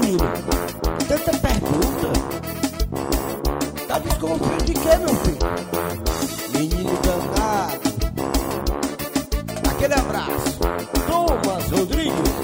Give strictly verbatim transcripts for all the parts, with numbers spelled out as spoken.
menino? Tanta pergunta. Tá desconfiando de quê, meu filho? Menino danado. Aquele abraço. Thomas Rodrigues.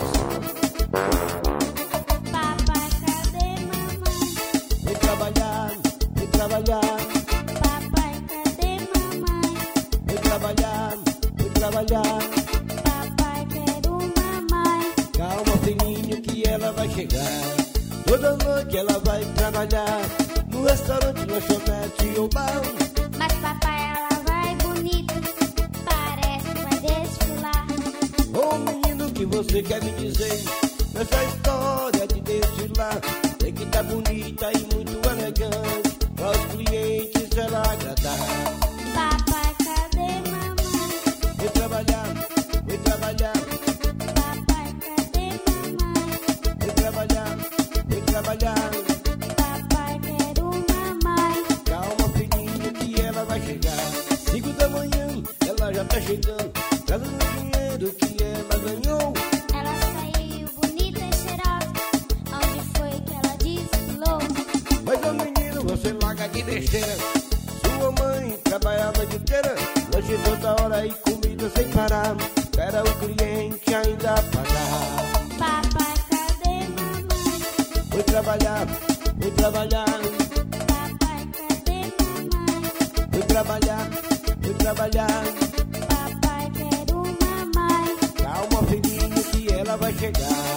Papai, cadê mamãe? Vem trabalhar, vem trabalhar. Papai, cadê mamãe? Vem trabalhar, vem trabalhar. Papai, quero mamãe. Calma, filhinho, que ela vai chegar. Toda noite ela vai trabalhar no restaurante, lanchonete ou bar. Mas papai, ela vai bonita, parece que vai desfilar. Ô menino, o que você quer me dizer nessa história de desfilar? Tem que tá bonita e muito elegante para os clientes ela agradar. Papai, cadê mamãe? Vem trabalhar, vem trabalhar. Papai, cadê mamãe? Vem trabalhar, vem trabalhar. Papai, quero mamãe. Calma, filhinho, que ela vai chegar. Cinco da manhã, ela já tá chegando, trazendo o dinheiro que ela ganhou. Ela saiu bonita e cheirosa. Onde foi que ela desfilou? Mas, ô menino, você larga de besteira. Sua mãe trabalha a noite inteira, lanche toda hora e comida sem parar. Espera o cliente ainda pagar. Papai, cadê mamãe? Foi trabalhar, foi trabalhar. Papai, cadê mamãe? Foi trabalhar, foi trabalhar. Papai, quero mamãe. Calma, filhinho, que ela vai chegar.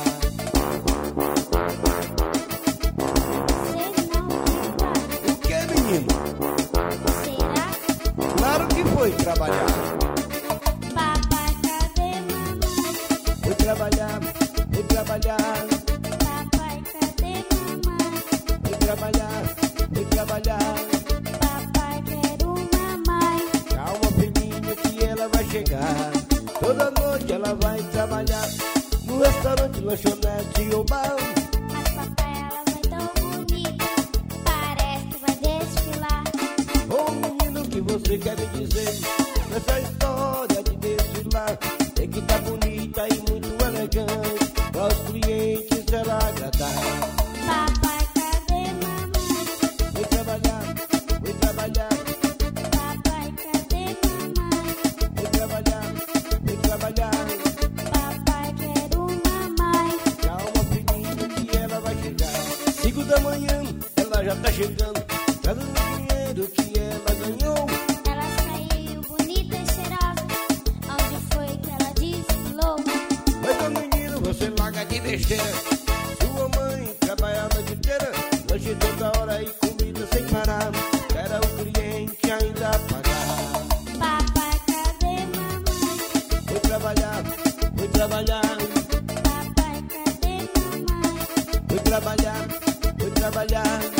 Você não vai, pai. O que, menino? Será? Claro que foi trabalhar. Papai, cadê mamãe? Foi trabalhar, foi trabalhar. Papai, cadê mamãe? Foi trabalhar, foi trabalhar. Papai, quero mamãe. Calma, filhinho, que ela vai chegar. Toda noite ela vai trabalhar no restaurante, lanchonete ou bar. Mas papai, ela vai tão bonita, parece que vai desfilar. Ô menino, o que você quer me dizer nessa história de desfilar? Tem que tá bonita e muito elegante para os clientes ela agradar. Papai, cadê mamãe? Foi trabalhar, foi trabalhar. Papai, cadê mamãe? Foi trabalhar, foi trabalhar. Papai, quero mamãe. Calma, filhinho, que ela vai chegar. Cinco da manhã, ela já tá chegando, trazendo o dinheiro que ela ganhou. Ela saiu bonita e cheirosa. Onde foi que ela desfilou? Mas, ô menino, você larga de besteira. Sua mãe trabalha a noite inteira, lanche toda hora e comida sem parar. Espera o cliente ainda pagar. Papai, cadê mamãe? Foi trabalhar, foi trabalhar. Papai, cadê mamãe? Foi trabalhar, foi trabalhar.